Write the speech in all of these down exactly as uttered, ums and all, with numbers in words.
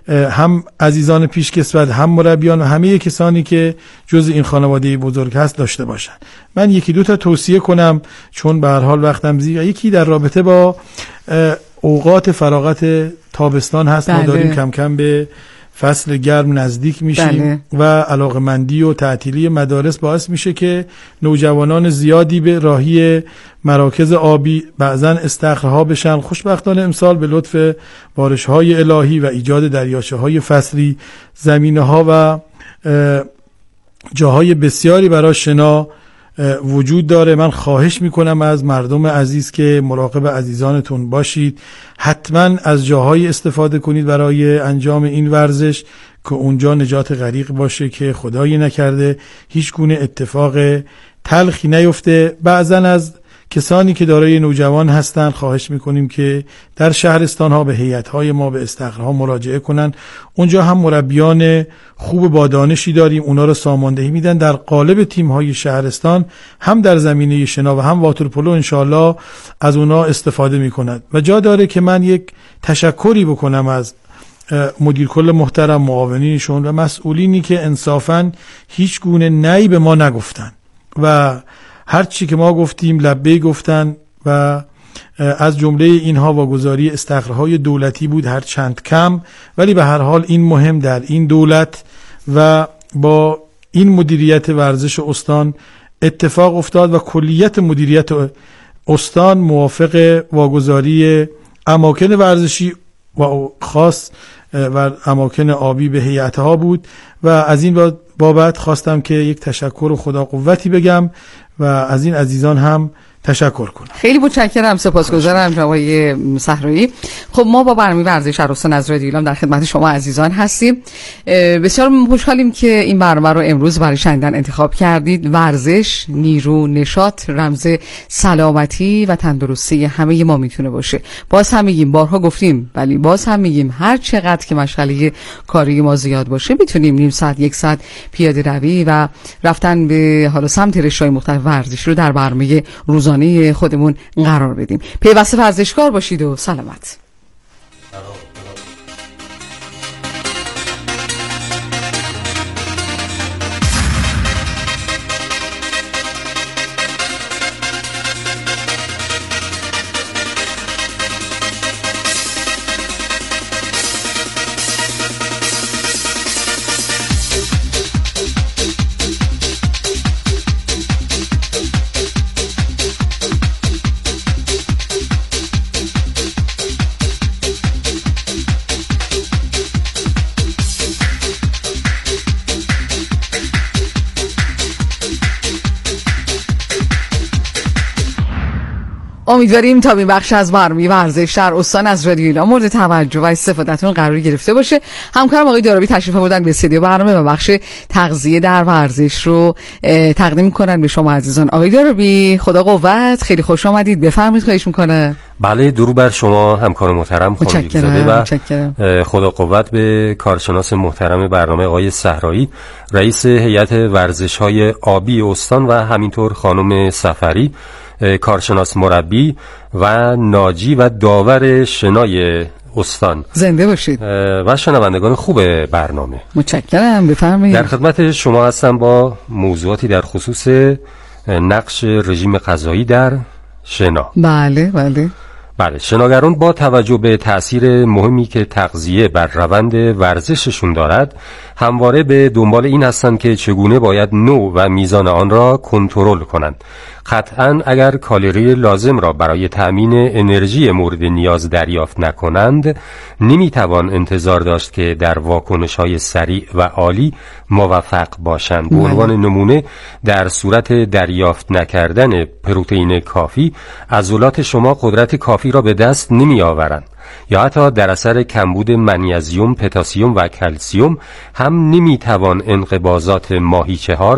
هم عزیزان پیشکسوت، هم مربیان و همه کسانی که جز این خانواده بزرگ هست داشته باشن. من یکی دو تا توصیه کنم چون به هر حال وقتم زیاد. یکی در رابطه با اوقات فراغت تابستان هست. بله. ما داریم کم کم به فصل گرم نزدیک میشیم. بله. و علاقمندی و تعطیلی مدارس باعث میشه که نوجوانان زیادی به راهی مراکز آبی بعضن استخرها بشن. خوشبختانه امسال به لطف بارش‌های الهی و ایجاد دریاچه‌های فصلی زمینه‌ها و جاهای بسیاری برای شنا وجود داره. من خواهش میکنم از مردم عزیز که مراقب عزیزانتون باشید، حتما از جاهای استفاده کنید برای انجام این ورزش که اونجا نجات غریق باشه که خدایی نکرده هیچ گونه اتفاق تلخی نیفته. بعضا از کسانی که دارای نوجوان هستند خواهش میکنیم که در شهرستان ها به هیئت های ما به استخرها مراجعه کنن. اونجا هم مربیان خوب با دانشی داریم، اونا رو ساماندهی میدن در قالب تیم های شهرستان، هم در زمینه شنا و هم واترپولو انشالله از اونا استفاده میکنند. و جا داره که من یک تشکری بکنم از مدیر کل محترم، معاونینشون و مسئولینی که انصافاً هیچ گونه نی به ما نگفتن و هر چی که ما گفتیم لبه گفتن و از جمله اینها واگذاری استخرهای دولتی بود، هر چند کم، ولی به هر حال این مهم در این دولت و با این مدیریت ورزش استان اتفاق افتاد و کلیت مدیریت استان موافق واگذاری اماکن ورزشی و خاص و اماکن آبی به هیئت‌ها بود و از این بابت خواستم که یک تشکر و خدا قوتی بگم و از این عزیزان هم تشکر کنم. خیلی متشکرم، سپاسگزارم جناب آقای صحرایی. خب ما با برنامه ورزش عروستان از رادیو ایلام در خدمت شما عزیزان هستیم. بسیار خوشحالیم که این برنامه رو امروز برای شنیدن انتخاب کردید. ورزش، نیرو، نشاط رمز سلامتی و تندرستی همه ما میتونه باشه. باز هم میگیم، بارها گفتیم ولی باز هم میگیم هر چقدر که مشغله کاری ما زیاد باشه میتونیم نیم ساعت یک ساعت پیاده روی و رفتن به حالا سمت رشته‌های مختلف ورزش رو در برنامه روز خودمون قرار بدیم. پیوسته ورزشکار باشید و سلامت. امیدواریم تا این بخش از برنامه ورزش در استان از رادیو ایلام مورد توجه و استفادهتون قرار گرفته باشه. همکارم آقای دارابی تشریف آوردن به استودیو برنامه و بخش تغذیه در ورزش رو تقدیم می‌کنن به شما عزیزان. آقای دارابی خدا قوت، خیلی خوش آمدید، بفرمایید. خواهش می‌کنه. بله، درود بر شما همکار محترم خانم و خدا قوت به کارشناس محترم برنامه آقای صحرایی، رئیس هیئت ورزش‌های آبی استان و همینطور خانم سفری، کارشناس مربی و ناجی و داور شنای استان. زنده باشید. و شنوندگان خوب برنامه. متشکرم، بفرمایید. در خدمت شما هستم با موضوعاتی در خصوص نقش رژیم غذایی در شنا. بله بله بله، شناگران با توجه به تأثیر مهمی که تغذیه بر روند ورزششون دارد همواره به دنبال این هستند که چگونه باید نوع و میزان آن را کنترل کنند. قطعاً اگر کالری لازم را برای تأمین انرژی مورد نیاز دریافت نکنند نمیتوان انتظار داشت که در واکنش‌های سریع و عالی موفق باشند. به عنوان نمونه در صورت دریافت نکردن پروتئین کافی عضلات شما قدرت کافی را به دست نمی آورند یا حتی در اثر کمبود منیزیم، پتاسیم و کلسیم هم نمیتوان انقباضات ماهیچه ها را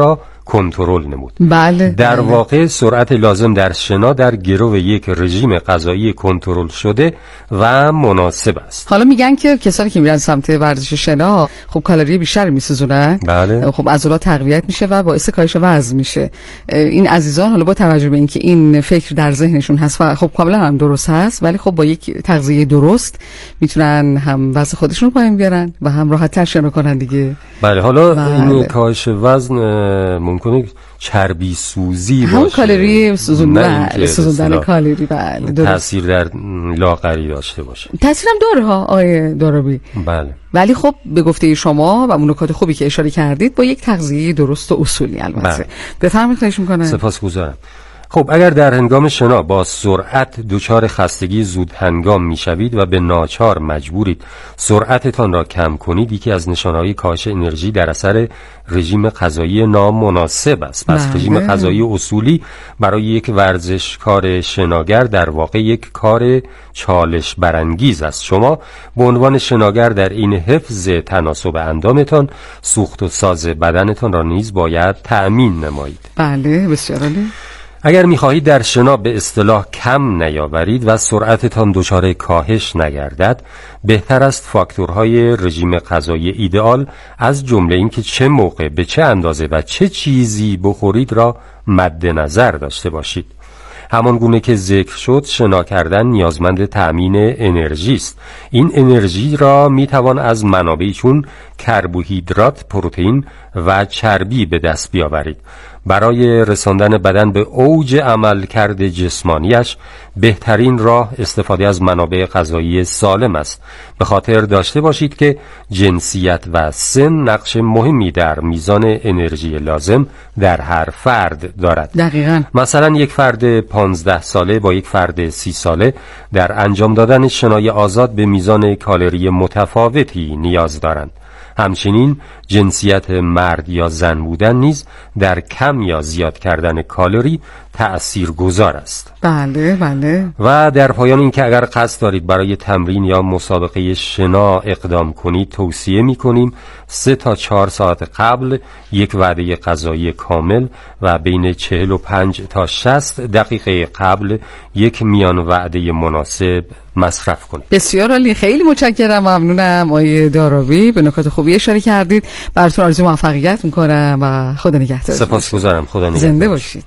کنترل نمود. بله. در بله. واقع سرعت لازم در شنا در گرو یک رژیم غذایی کنترل شده و مناسب است. حالا میگن که کسانی که میرن سمت ورزش شنا خب کالری بیشتری میسوزونن. بله. خب عضلات تقویت میشه و باعث کاهش وزن میشه. این عزیزان حالا با توجه به اینکه این فکر در ذهنشون هست و خب کاملا هم درست هست، ولی خب با یک تغذیه درست میتونن هم وزن خودشون رو پایین بیارن و هم راحت تر شنا کنن دیگه. بله. حالا بله. این کاهش وزن ممکنه چربی سوزی باشه، هم کالری سوزوندن سوزوندن کالری بله تاثیر در لاغری داشته باشه. تاثیرم داره ها آیه دارابی. بله. ولی خب به گفته شما و اون نکات خوبی که اشاره کردید با یک تغذیه درست و اصولی البته. بفرمایید خواهش می‌کنم. سپاسگزارم. خب اگر در هنگام شنا با سرعت دچار خستگی زود هنگام میشوید و به ناچار مجبورید سرعتتان را کم کنید، یکی از نشانه‌های کاهش انرژی در اثر رژیم غذایی نامناسب است. پس بله. رژیم غذایی اصولی برای یک ورزشکار شناگر در واقع یک کار چالش برانگیز است. شما به عنوان شناگر در این حفظ تناسب اندامتان سوخت و ساز بدنتان را نیز باید تأمین نمایید. بله بسیار عالی. اگر می‌خواهید در شنا به اصطلاح کم نیاورید و سرعتتان دچار کاهش نگردد، بهتر است فاکتورهای رژیم غذایی ایدئال از جمله اینکه چه موقع به چه اندازه و چه چیزی بخورید را مد نظر داشته باشید. همان گونه که ذکر شد، شنا کردن نیازمند تأمین انرژی است. این انرژی را میتوان از منابعی چون کربوهیدرات، پروتئین و چربی به دست بیاورید. برای رساندن بدن به اوج عملکرد جسمانیش بهترین راه استفاده از منابع غذایی سالم است. به خاطر داشته باشید که جنسیت و سن نقش مهمی در میزان انرژی لازم در هر فرد دارد. دقیقاً. مثلا یک فرد پانزده ساله با یک فرد سی ساله در انجام دادن شنای آزاد به میزان کالری متفاوتی نیاز دارند. همچنین جنسیت مرد یا زن بودن نیز در کم یا زیاد کردن کالری تأثیر گذار است. بله بله. و در پایان این که اگر قصد دارید برای تمرین یا مسابقه شنا اقدام کنید، توصیه می کنیم سه تا چهار ساعت قبل یک وعده غذایی کامل و بین چهل و پنج تا شصت دقیقه قبل یک میان وعده مناسب مصرف کنید. بسیار عالی، خیلی متشکرم، ممنونم آقای داراوی، به نکات خوبی اشاره کردید. براتون آرزوی موفقیت میکنم و خدا نگهدار. سپاسگزارم. خدا نگهدار. زنده باشید.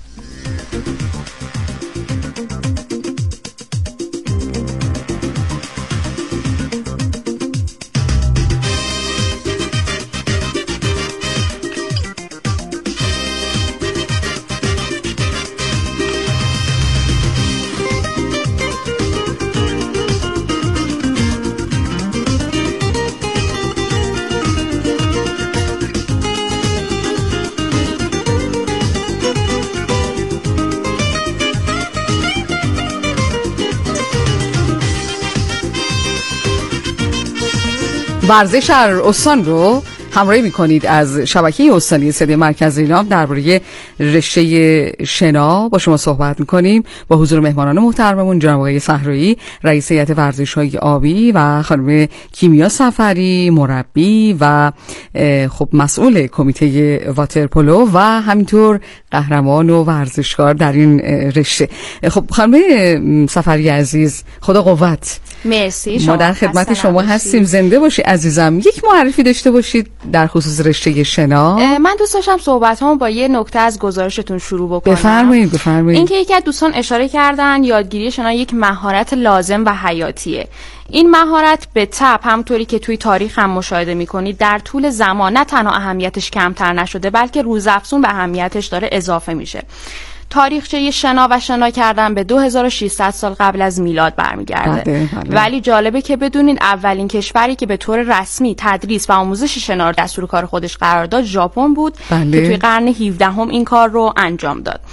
ورزش هر استان رو همراهی میکنید از شبکه استانی صدای مرکز ایلام. درباره رشته شنا با شما صحبت میکنیم با حضور مهمانان محترممون جناب آقای صحرایی، رئیس هیئت ورزش‌های آبی، و خانم کیمیا صفری، مربی و خب مسئول کمیته واترپولو و همینطور قهرمان و ورزشکار در این رشته. خب خانم صفری عزیز، خدا قوت. مرسی. ما در خدمت شما هستیم. زنده باشی عزیزم. یک معرفی داشته باشید در خصوص رشته شنا. من دوست داشتم صحبتامو با یه نکته از گزارشتون شروع بکنم. بفرمایید بفرمایید. اینکه یکی از دوستان اشاره کردن یادگیری شنا یک مهارت لازم و حیاتیه. این مهارت به تبع همونطوری که توی تاریخ هم مشاهده می‌کنید در طول زمان نه تنها اهمیتش کمتر نشده بلکه روزافزون به اهمیتش داره اضافه میشه. تاریخچه شنا و شنا کردن به دو هزار و ششصد سال قبل از میلاد برمیگرده. بله، بله. ولی جالبه که بدونین اولین کشوری که به طور رسمی تدریس و آموزش شنا رو دستور کار خودش قرار داد ژاپن بود. بله. که توی قرن هفدهم این کار رو انجام داد.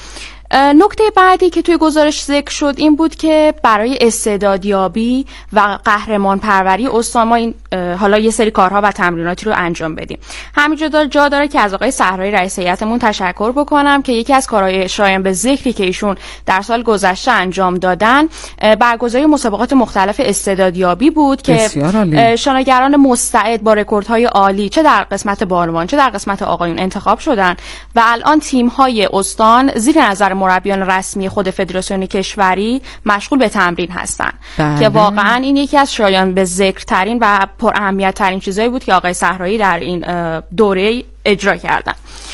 نکته بعدی که توی گزارش ذکر شد این بود که برای استعدادیابی و قهرمان پروری استان ما این حالا یه سری کارها و تمریناتی رو انجام بدیم. همینجا داره جا داره که از آقای صحرایی رئیس هیئتمون تشکر بکنم که یکی از کارهای شایان به ذکری که ایشون در سال گذشته انجام دادن برگزاری مسابقات مختلف استعدادیابی بود که شانه‌گران مستعد با رکوردهای عالی چه در قسمت بالوان چه در قسمت آقایون انتخاب شدن و الان تیم‌های استان زیر نظر مربیان رسمی خود فدراسیون کشوری مشغول به تمرین هستن بله. که واقعا این یکی از شایان به ذکر ترین و پر اهمیت ترین چیزایی بود که آقای صحرایی در این دوره اجرا کردن.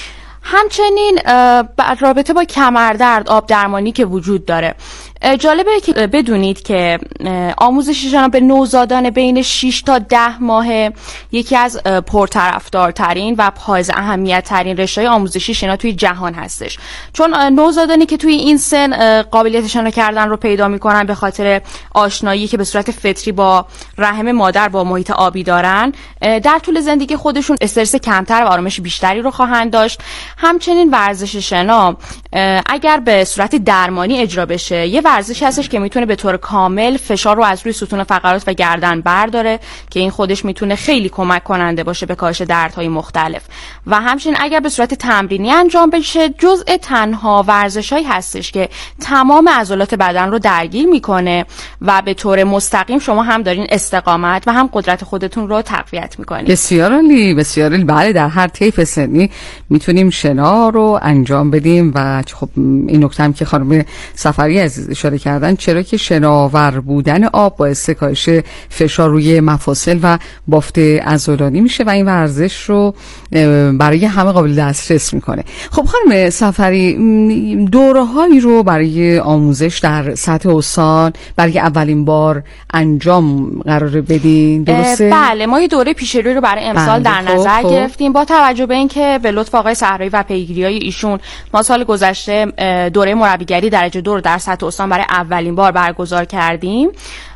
همچنین رابطه با کمردرد آب درمانی که وجود داره، جالبه که بدونید که آموزش شنا به نوزادان بین شش تا ده ماه یکی از پرطرفدارترین و حائز اهمیت ترین رشته‌های آموزشی شنا توی جهان هستش، چون نوزادانی که توی این سن قابلیت شنا کردن رو پیدا میکنن به خاطر آشنایی که به صورت فطری با رحم مادر با محیط آبی دارن، در طول زندگی خودشون استرس کمتر و آرامش بیشتری رو خواهند داشت. همچنین ورزش شنا اگر به صورت درمانی اجرا بشه یه ورزش هستش که میتونه به طور کامل فشار رو از روی ستون فقرات و گردن برداره که این خودش میتونه خیلی کمک کننده باشه به کاهش دردهای مختلف و همچنین اگر به صورت تمرینی انجام بشه جزء تنها ورزشایی هستش که تمام عضلات بدن رو درگیر میکنه و به طور مستقیم شما هم دارین استقامت و هم قدرت خودتون رو تقویت میکنید. بسیار عالی، بسیار عالی. بله، در هر طیف سنی میتونیم شنا رو انجام بدیم و خب این نکته هم که خانم صفری عزیز اشاره کردن، چرا که شناور بودن آب باعث کاهش فشار روی مفاصل و بافت عضلانی میشه و این ورزش رو برای همه قابل دسترس میکنه. خب خانم صفری، دوره‌هایی رو برای آموزش در سطح استان برای اولین بار انجام قرار بدین، درسته؟ بله، ما یه دوره پیشروی رو برای امسال در نظر خب. گرفتیم با توجه به اینکه به لطف آقای صحرایی و پیگیری‌های ایشون ما سال گذشته دوره مربیگری درجه دو رو در سطح استان برای اولین بار برگزار کردیم.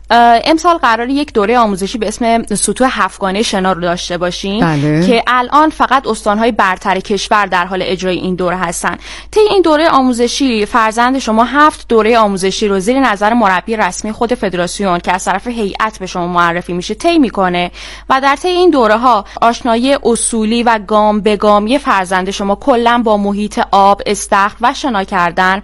امسال قراره یک دوره آموزشی به اسم سطوح هفتگانه شنا رو داشته باشیم بله. که الان فقط استان‌های برتر کشور در حال اجرای این دوره هستن. طی این دوره آموزشی فرزند شما هفت دوره آموزشی رو زیر نظر مربی رسمی خود فدراسیون که از طرف هیئت به شما معرفی میشه طی میکنه و در طی این دوره‌ها آشنایی اصولی و گام به گامی فرزند شما کلاً با محیط آب، استخر و شنا کردن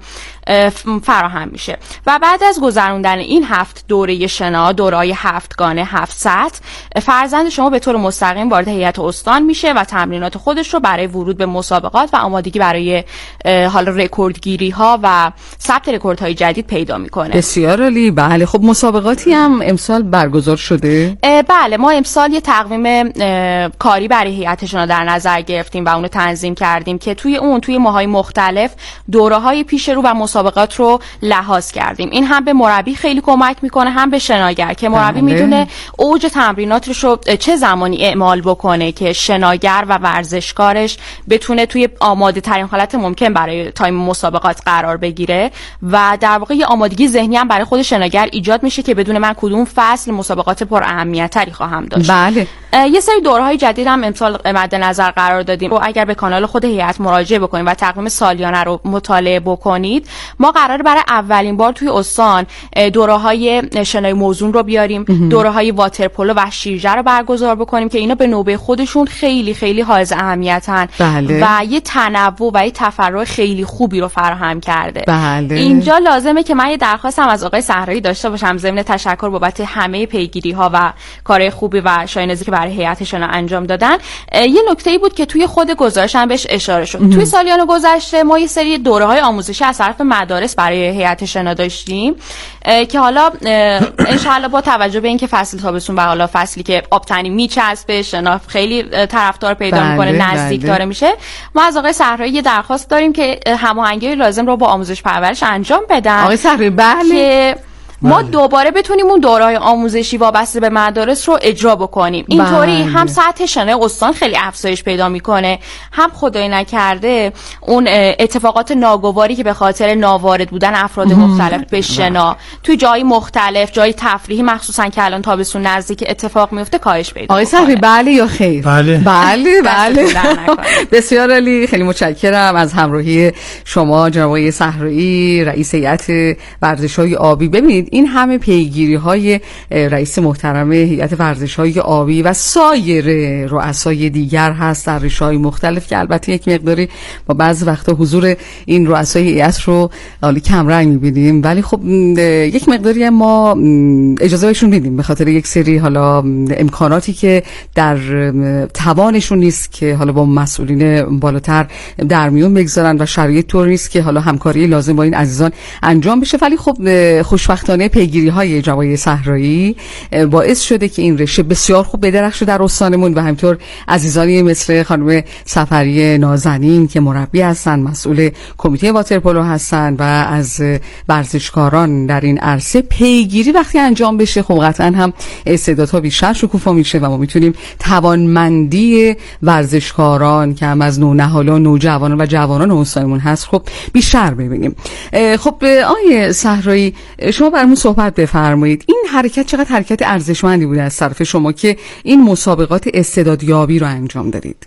فراهم میشه و بعد از گذراندن این هفت دوره شنا، دوره‌های هفتگانه هفت سطح، فرزند شما به طور مستقیم وارد هیئت استان میشه و تمرینات خودش رو برای ورود به مسابقات و آمادگی برای حالا رکوردگیری ها و ثبت رکوردهای جدید پیدا میکنه. بسیار عالی. بله، خب مسابقاتی هم امسال برگزار شده؟ بله، ما امسال یه تقویم کاری برای هیئت شنا در نظر گرفتیم و اون رو تنظیم کردیم که توی اون توی ماهای مختلف دوره‌های پیش رو و مسابقات رو لحاظ کردیم. این هم به مربی خیلی کمک میکنه هم به شناگر که مربی بله. میدونه اوج تمریناتش رو چه زمانی اعمال بکنه که شناگر و ورزشکارش بتونه توی آماده ترین حالت ممکن برای تایم مسابقات قرار بگیره و در واقع یه آمادگی ذهنی هم برای خود شناگر ایجاد میشه که بدون من کدوم فصل مسابقات پر اهمیت تری خواهم داشت. بله. یه سری دوره‌های جدید هم امسال مد نظر قرار دادیم و اگر به کانال خود هیئت مراجعه بکنید و تقویم سالیانه رو مطالعه بکنید، ما قراره برای اولین بار توی استان دوره‌های شنای موزون رو بیاریم، دوره‌های واترپولو و شیرجه رو برگزار بکنیم که اینا به نوبه خودشون خیلی خیلی حائز اهمیتن بله. و یه تنوع و یه تفرع خیلی خوبی رو فراهم کرده. بله. اینجا لازمه که من یه درخواستم از آقای صحرایی داشته باشم ضمن تشکر بابت همه پیگیری‌ها و کارهای خوبی و شایانه‌ای که برای هیئتشون انجام دادن. یه نکته‌ای بود که توی خود گزارشم بهش اشاره شد. توی سالیان گذشته ما یه سری دوره‌های آموزشی از طرف مدارس برای هیئت شنا داشتیم که حالا انشالله با توجه به اینکه فصل تابستون و حالا فصلی که آبتنی میچسبه، شنا خیلی طرفدار پیدا بله، میکنه، نزدیک بله. داره میشه، ما از آقای صحرایی یه درخواست داریم که هماهنگی لازم رو با آموزش پرورش انجام بدن. آقای صحرایی بله که ما دوباره بتونیم اون دوره‌های آموزشی وابسته به مدارس رو اجرا بکنیم. اینطوری هم سطح شنای استان خیلی افزایش پیدا میکنه، هم خدای نکرده اون اتفاقات ناگواری که به خاطر ناوارد بودن افراد مختلف به شنا توی جای مختلف، جای تفریحی مخصوصا که الان تابستون نزدیک اتفاق میفته کاهش پیدا آقای صحرایی بله یا خیر؟ بله بله بله بسیار عالی. خیلی متشکرم از همراهی شما جناب آقای صحرایی، رئیس هیئت ورزش‌های آبی. ببینید این همه پیگیری‌های رئیس محترم هیئت ورزش‌های آبی و سایر رؤسای دیگر هست در رشته‌های مختلف که البته یک مقداری با بعضی وقتا حضور این رؤسای هیئت رو حالی کم رنگ می‌بینیم، ولی خب یک مقداری ما اجازه بهشون میدیم به خاطر یک سری حالا امکاناتی که در توانشون نیست که حالا با مسئولین بالاتر در میون بگذارن و شرایط طور نیست که حالا همکاری لازم با این عزیزان انجام بشه. ولی خب خوشبختانه پیگیری‌های جناب صحرایی باعث شده که این رشته بسیار خوب بدرخشه در استانمون و همینطور عزیزانی مثل خانم صفری نازنین که مربی هستن، مسئول کمیته واترپولو هستن و از ورزشکاران در این عرصه پیگیری وقتی انجام بشه خب قطعا هم استعدادها بیشتر شکوفا میشه و ما میتونیم توانمندی ورزشکاران که هم از نونهالان، نوجوانان و جوانان استانمون هست خب بیشتر ببینیم. خب آقای صحرایی شما برامون صحبت بفرمایید، این حرکت چقدر حرکت ارزشمندی بوده از طرف شما که این مسابقات استعدادیابی رو انجام دادید؟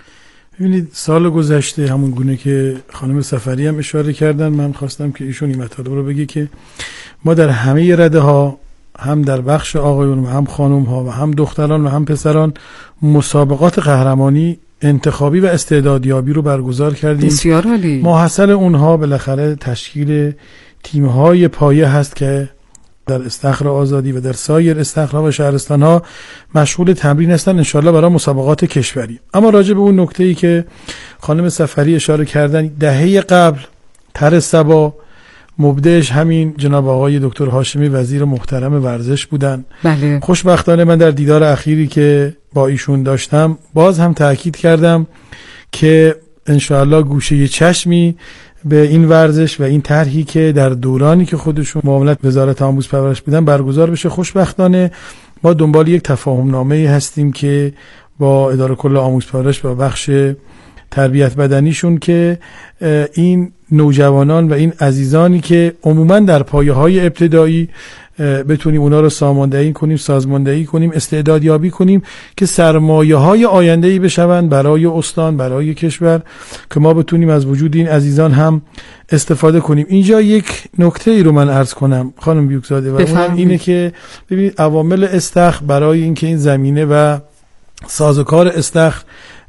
ببینید سال گذشته همون گونه که خانم صفری هم اشاره کردن، من خواستم که ایشون این مطالب رو بگه که ما در همه رده ها، هم در بخش آقایون و هم خانم ها و هم دختران و هم پسران، مسابقات قهرمانی انتخابی و استعدادیابی رو برگزار کردیم. بسیار عالی. ماحصل اونها بالاخره تشکیل تیم‌های پایه هست که در استخر آزادی و در سایر استخرها و شهرستان‌ها مشغول تمرین هستن انشالله برای مسابقات کشوری. اما راجع به اون نکته‌ای که خانم صفری اشاره کردن، دهه قبل تر صبا مبدعش همین جناب آقای دکتر هاشمی وزیر محترم ورزش بودن. بله. خوشبختانه من در دیدار اخیری که با ایشون داشتم باز هم تأکید کردم که انشاءالله گوشه چشمی به این ورزش و این طرحی که در دورانی که خودشون معاملت وزارت آموزش پرورش بودن برگزار بشه. خوشبختانه ما دنبال یک تفاهم نامه هستیم که با اداره کل آموزش پرورش و بخش تربیت بدنیشون که این نوجوانان و این عزیزانی که عموما در پایه‌های ابتدایی بتونیم اونا رو ساماندهی کنیم، سازماندهی کنیم، استعدادیابی کنیم که سرمایه‌های آینده‌ای بشوند برای استان، برای کشور، که ما بتونیم از وجود این عزیزان هم استفاده کنیم. اینجا یک نکته ای رو من عرض کنم خانم بیوکزاده و اونم اینه که ببینید عوامل استخر برای اینکه این زمینه و سازوکار استخر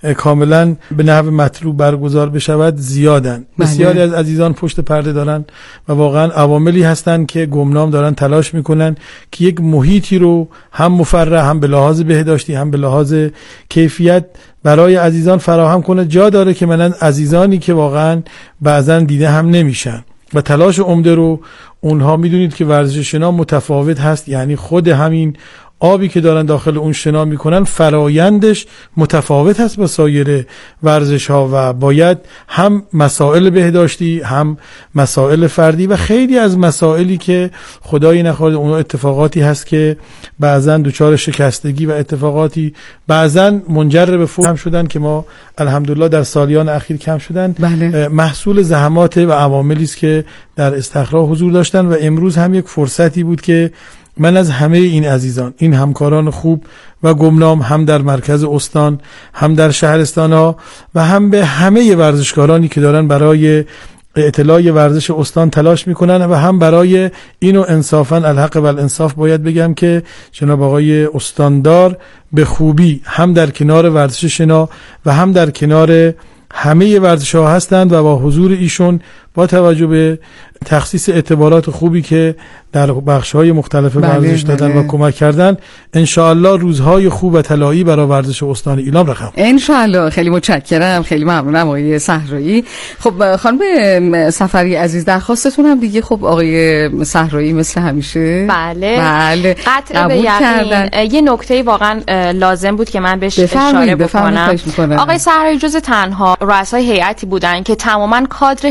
کاملا به نحو مطلوب برگزار بشود زیادن. بسیاری از عزیزان پشت پرده دارن و واقعا عواملی هستن که گمنام دارن تلاش میکنن که یک محیطی رو هم مفرح، هم به لحاظ بهداشتی، هم به لحاظ کیفیت برای عزیزان فراهم کنه. جا داره که منن عزیزانی که واقعا بعضا دیده هم نمیشن و تلاش عمده رو اونها، میدونید که ورزش شنا متفاوت هست، یعنی خود همین آبی که دارن داخل اون شنا میکنن فرایندش متفاوت هست با سایر ورزش ها و باید هم مسائل بهداشتی، هم مسائل فردی و خیلی از مسائلی که خدایی نخواد اون اتفاقاتی هست که بعضا دچار شکستگی و اتفاقاتی بعضا منجر به فوت هم شدن که ما الحمدلله در سالیان اخیر کم شدن. بله. محصول زحمات و عواملی است که در استخرها حضور داشتن و امروز هم یک فرصتی بود که من از همه این عزیزان، این همکاران خوب و گمنام، هم در مرکز استان، هم در شهرستان ها و هم به همه ورزشکارانی که دارن برای اطلاع ورزش استان تلاش میکنن و هم برای اینو انصافا الحق و الانصاف باید بگم که جناب آقای استاندار به خوبی هم در کنار ورزش شنا و هم در کنار همه ورزش ها هستند و با حضور ایشون با توجه به تخصیص اعتبارات خوبی که در بخش‌های مختلف ورزش دادن و کمک کردن، انشاءالله روزهای خوب و طلایی برای ورزش استان ایلام رقم. انشاءالله. خیلی متشکرم، خیلی ممنونم آقای صحرایی. خب خانم صفری عزیز، درخواستتون هم دیگه خب آقای صحرایی مثل همیشه بله بله قطع به یقین یه نکته واقعا لازم بود که من بهش اشاره بکنم. آقای صحرایی جز تنها رؤسای هیئتی بودن که تماما کادر حرفه‌ای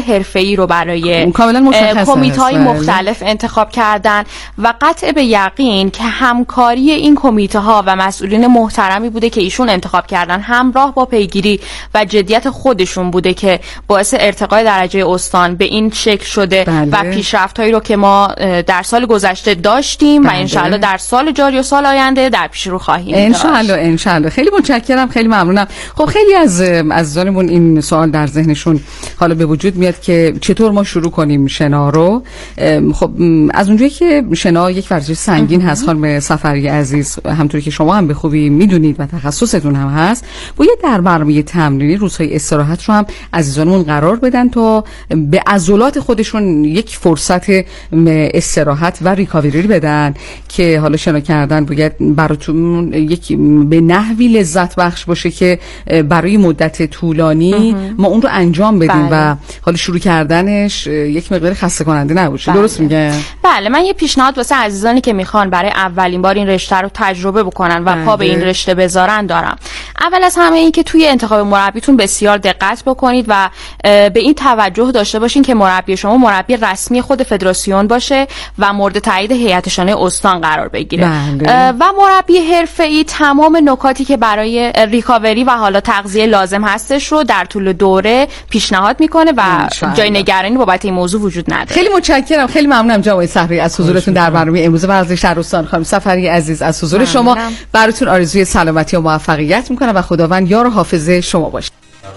حرفه‌ای رو برای کمیته‌های مختلف انتخاب کردن و قطع به یقین که همکاری این کمیته‌ها و مسئولین محترمی بوده که ایشون انتخاب کردن، همراه با پیگیری و جدیت خودشون بوده که باعث ارتقای درجه استان به این شکل شده. بله. و پیشرفت‌هایی رو که ما در سال گذشته داشتیم. بله. و انشالله در سال جاری و سال آینده در پیش رو خواهیم داشت. انشالله انشالله. خیلی متشکرم، خیلی ممنونم. خب خیلی از عزیزانمون این سوال در ذهنشون حالا به وجود میاد که چطور ما شروع کنیم شنا رو. خب از اونجایی که شنا یک ورزش سنگین هست خانم صفری عزیز، همونطوری که شما هم به خوبی میدونید و تخصصتون هم هست، باید در برنامه تمرینی روزهای استراحت رو هم عزیزانمون قرار بدن تا به عضلات خودشون یک فرصت استراحت و ریکاوری بدن که حالا شنا کردن باید براتون یک به نحوی لذت بخش باشه که برای مدت طولانی ما اون رو انجام بدیم. بله. و حالا شروع کردنش یک مقدار خسته کننده نباشه. بله. درست میگه؟ بله. من یه پیشنهاد واسه عزیزانی که میخوان برای اولین بار این رشته رو تجربه بکنن و بله. پا به این رشته بذارن دارم. اول از همه این که توی انتخاب مربیتون بسیار دقت بکنید و به این توجه داشته باشین که مربی شما مربی رسمی خود فدراسیون باشه و مورد تایید هیئت شانه استان قرار بگیره. بله. و مربی حرفه‌ای تمام نکاتی که برای ریکاوری و حالا تغذیه لازم هستش رو در طول دوره پیشنهاد میکنه و جای نگرانی بابت این موضوع وجود نداره. خیلی متشکرم، خیلی ممنونم جناب صفری از حضورتون در برنامه امروز ورزش شهر استان. خانم صفری عزیز از حضور شما براتون آرزوی سلامتی و موفقیت میکنم و خداوند یار و حافظ شما باشه.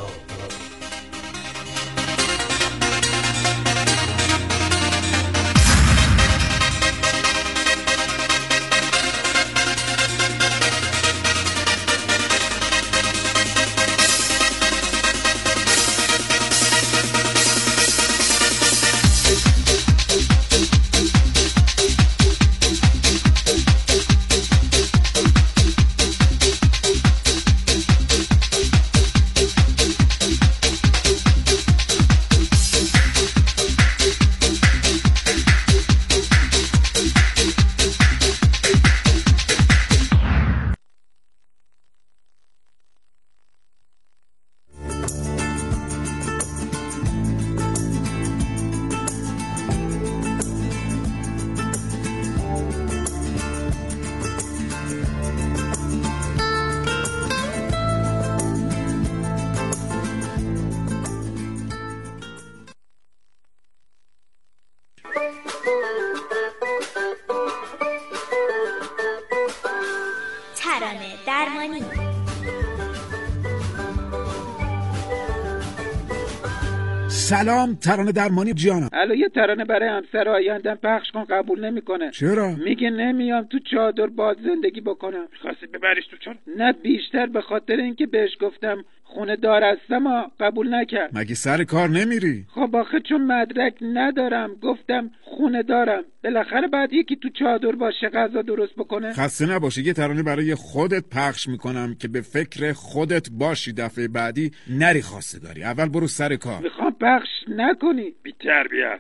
سلام، ترانه درمانی جانم. الو یه ترانه برای همسر آیندم پخش کن. قبول نمیکنه. چرا؟ میگه نمیام تو چادر باد زندگی بکنم. می‌خواستی ببریش تو چادر؟ نه، بیشتر به خاطر اینکه بهش گفتم خونه دار هستم قبول نکرد. مگه سر کار نمیری؟ خب آخه چون مدرک ندارم گفتم خونه دارم. بالاخره بعد یکی تو چادر باشه غذا درست بکنه. خسته نباشه، یه ترانه برای خودت پخش میکنم که به فکر خودت باشی، دفعه بعدی نری خواستگاری. اول برو سر کار. میخوام پخش نکنی. بی تربیت.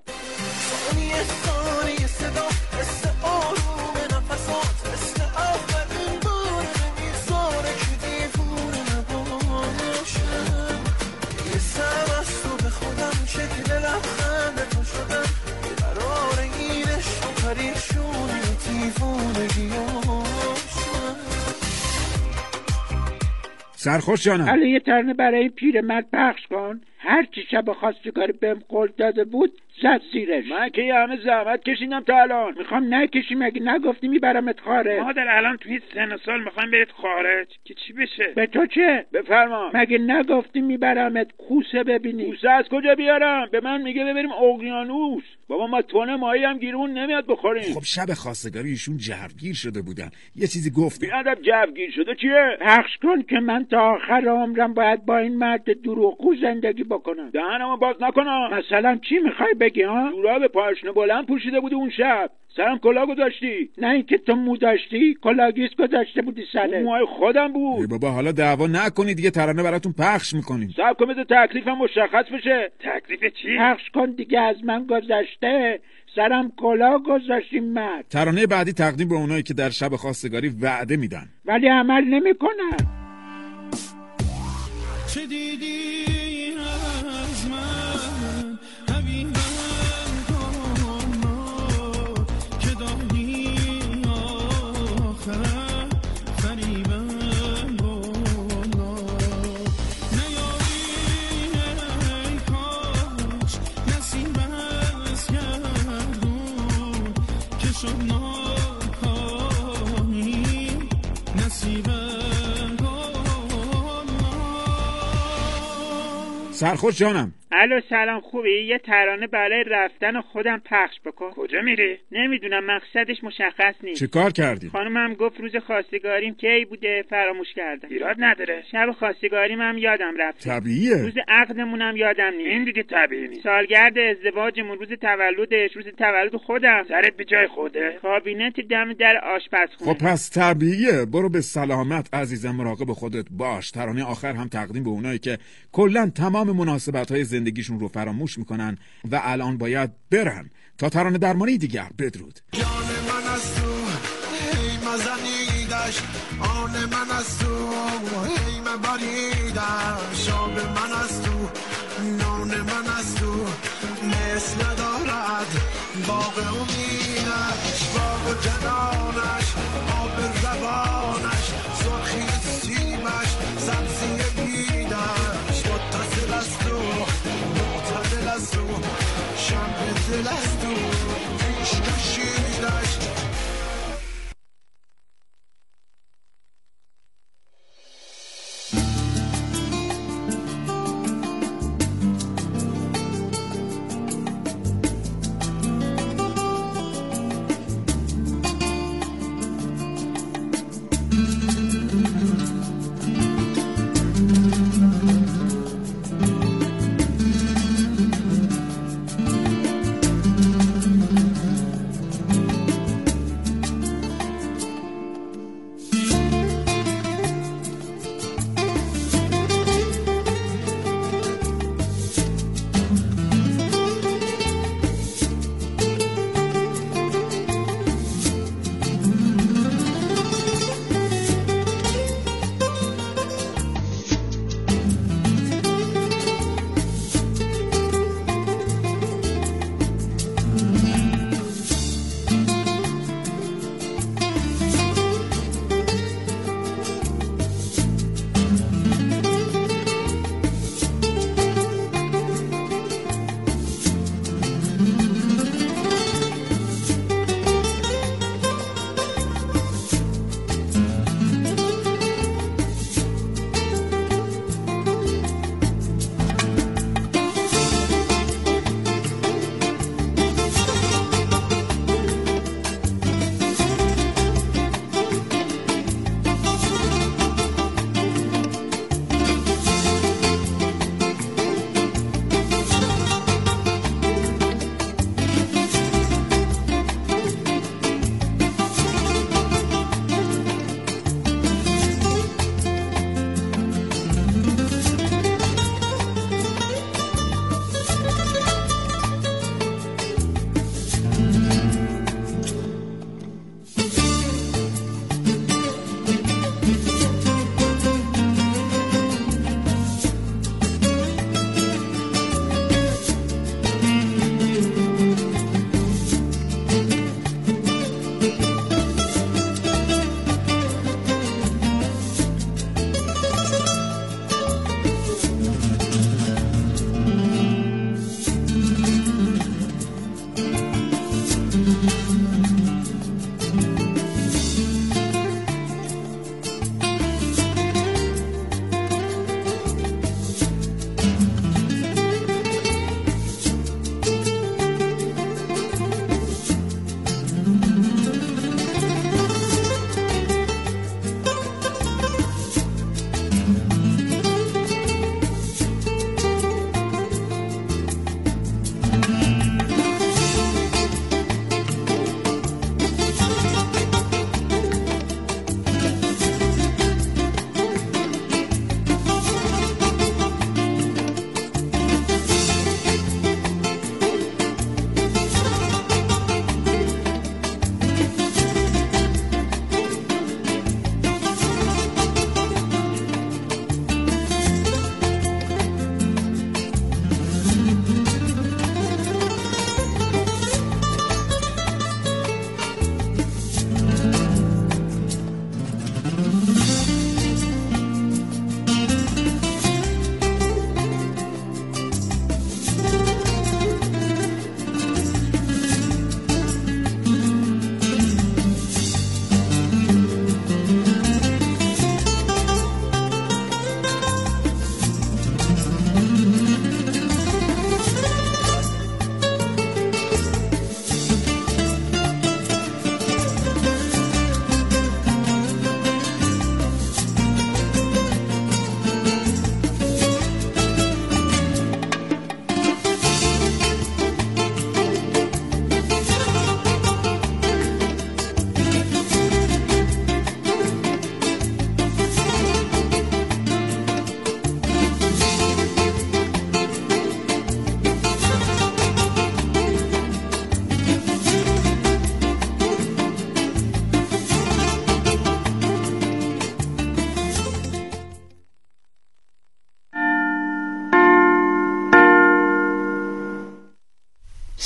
سرخوش جانم. حالا یه ترانه برای پیرمرد پخش کن. هر چی شب خواستگاری بهم قول داده بود زد زیرش. من که یه همه زحمت کشیدم تا الان. میخوام نکشی، مگه نگفتی میبرمت خارج؟ مادر الان توی سن و سال میخوام برید خارج که چی بشه؟ به تو چه؟ بفرما. مگه نگفتی میبرمت کوسه ببینی؟ کوسه از کجا بیارم؟ به من میگه ببریم اقیانوس. بابا ما تونه ماهی هم گیرمون نمیاد بخوریم. خب شب خواستگاری ایشون جوگیر شده بودن، یه چیزی گفت. بی ادب جوگیر شده چیه؟ پخش کن که من تا آخر عمرم باید با این مرد دروغگو زندگی بکنم. دهنمو باز نکنم. مثلا چی میخوای بگی ها؟ جوراب پاشنه بلند پوشیده بودی اون شب، سرم کلاه گذاشتی. نه اینکه تو مو داشتی، کلاهگیس گذاشته بودی سره. موهای خودم بود. ای بابا حالا دعوا نکنید دیگه، ترانه براتون پخش میکنیم. صبر کن بذار تکلیفم مشخص بشه. تکلیف چی؟ پخش کن دیگه، از من گذشته. سرم کلاه گذاشتی مرد. ترانه بعدی تقدیم به اونایی که در شب خواستگاری وعده میدن ولی عمل نمیکنن. چه دیدی از من؟ حبیب سرخوش جانم. الو سلام، خوبی؟ یه ترانه برای رفتن خودم پخش بکن. کجا میری؟ نمیدونم، مقصدش مشخص نیست. چه کار کردی؟ خانمم گفت روز خواستگاریم کی بوده، فراموش کردم. ایراد نداره. شب خواستگاریم هم یادم رفت. طبیعیه. روز عقدمونم یادم نیست. این دیگه طبیعی نیست. سالگرد ازدواجمون، روز تولدش، روز تولد خودم. سرت به جای خوده. کابینت دم در آشپزخونه. خب پس طبیعیه. برو به سلامت عزیزم، مراقب خودت باش. ترانه آخر هم تقدیم به اونایی که کلا تمام مناسبت‌های زندگیشون رو فراموش میکنن و الان باید برن. تا ترانه درمانی دیگر، بدرود. جان من از تو هی مزنیدش، آن من از تو هی مبریدش، شام من از تو نان من از تو مثل ندارد باغ امیدش، باغ جنانش آب روانش سرخی سیمش سبزی بیدش، متصل از تو معتدل از تو شم دل از تو پیش کشیدش.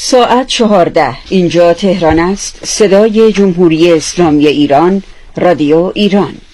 ساعت چهارده. اینجا تهران است. صدای جمهوری اسلامی ایران، رادیو ایران.